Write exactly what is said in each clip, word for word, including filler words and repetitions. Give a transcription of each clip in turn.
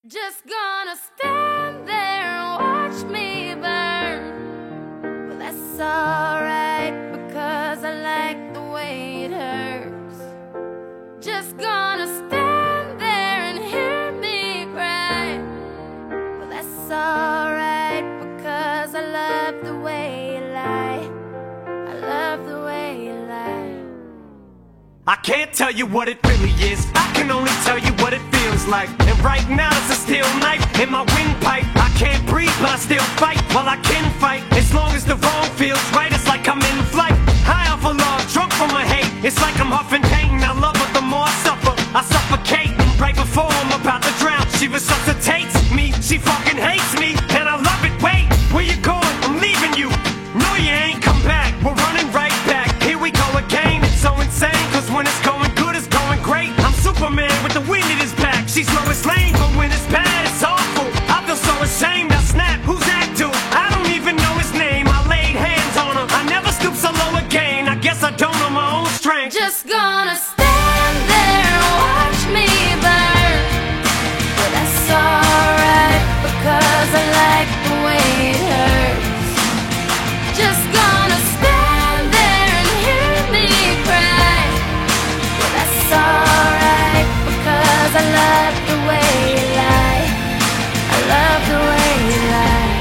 Just gonna stand there and watch me burn. Well, that's alright because I like the way it hurts. Just gonna stand there and hear me cry. Well, that's alright because I love the way you lie. I love the way you lie. I can't tell you what it really is, I can only tell you what it feels like. And right now it's a steel knife in my windpipe. I can't breathe but I still fight, while I can fight. As long as the wrong feels right, it's like I'm in flight. High off of love, drunk from my hate. It's like I'm huffing pain, I love her the more I suffer. I suffocate, right before I'm about to drown. She resuscitates me, she fucking hates me, and I love it. Wait, where you going? I'm leaving you. No, you ain't come back, we're running right back. Here we go again, it's so insane, cause when it's going good, it's going great. I'm Superman with the wind in his back. She's Lois Lane, but when it's bad, it's awful. I feel so ashamed, I snap, who's that dude? I don't even know his name, I laid hands on him. I never stoop so low again, I guess I don't know my own strength. Just gonna stand there and watch me burn. But that's alright because I like the way it hurts. Just gonna stand there and hear me cry. But that's alright because I love the way you lie. I love the way you lie.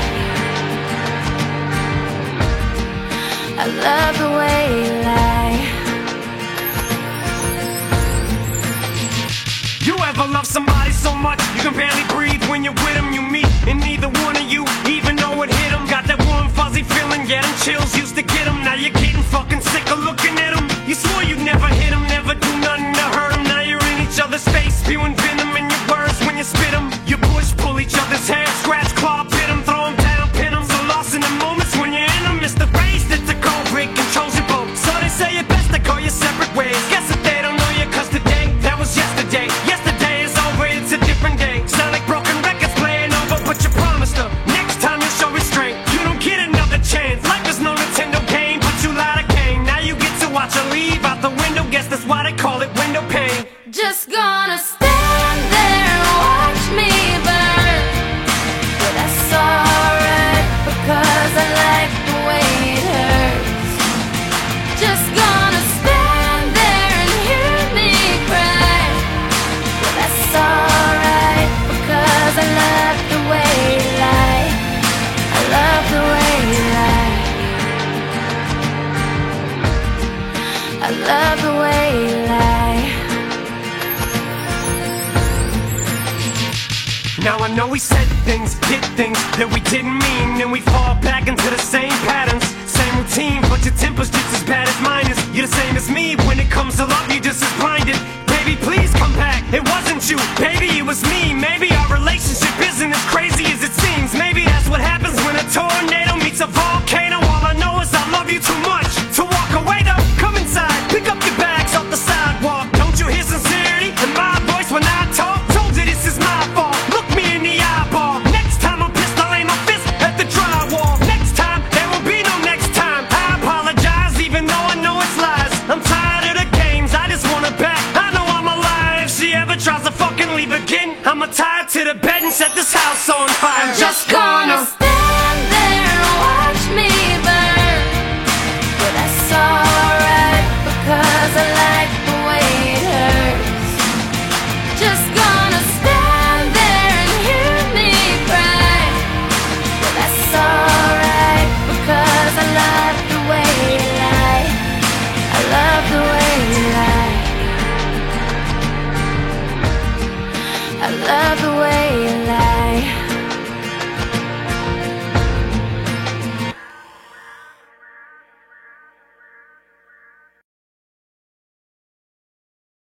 I love the way you lie. You ever love somebody so much you can barely breathe when you're with them? You meet and neither one of you even know it hit them. Got that warm fuzzy feeling, yeah, them chills used to get them. Now you're getting fucking sick of looking at them. You swore you'd never hit them, never do nothing to hurt them. Now you're in each other's face, spewing venom in your words when you spit them. You push, pull each other's hair, scratch, claw, pit them, throw them down, pin them. So lost in the moments when you're in them, it's the race that's a cold break, controls your boat. So they say it best to go your separate ways. Guess that they don't know you cause today, that was yesterday. Yesterday is over, it's a different day. Sound like broken records playing over, but you promised her next time you show restraint. You don't get another chance, life is no Nintendo game, but you lied again. Now you get to watch her leave out the window, guess that's why they call it window pane. Just gonna stand there and watch me burn. But that's alright because I like the way it hurts. Just gonna stand there and hear me cry. But that's alright because I love the way you lie. I love the way you lie. I love the way you lie. Now I know we said things, did things that we didn't mean, and we fall back into the same patterns, same routine, but your temper's just as bad as mine is. You're the same as me, when it comes to love, you're just as blinded. Baby, please come back, it wasn't you, baby, it was me. Maybe our relationship isn't as crazy as it seems. Maybe that's what happens when a tornado meets a volcano. All I know is I love you too much to walk away though. Come inside, pick up your bags off the sidewalk. Don't you hear sincerity in my voice when I talk? Told you this is my fault, look me in the eyeball. Next time I'm pissed, I'll aim my fist at the drywall. Next time, there will be no next time. I apologize even though I know it's lies. I'm tired of the games, I just want her back. I know I'm alive, if she ever tries to fucking leave again, I'ma tie her to the bed and set this house on fire. I'm just gonna stand there and watch me burn. But that's alright because I like the way it hurts. Just gonna stand there and hear me cry. But that's alright because I love the way you lie. I love the way you lie. I love the way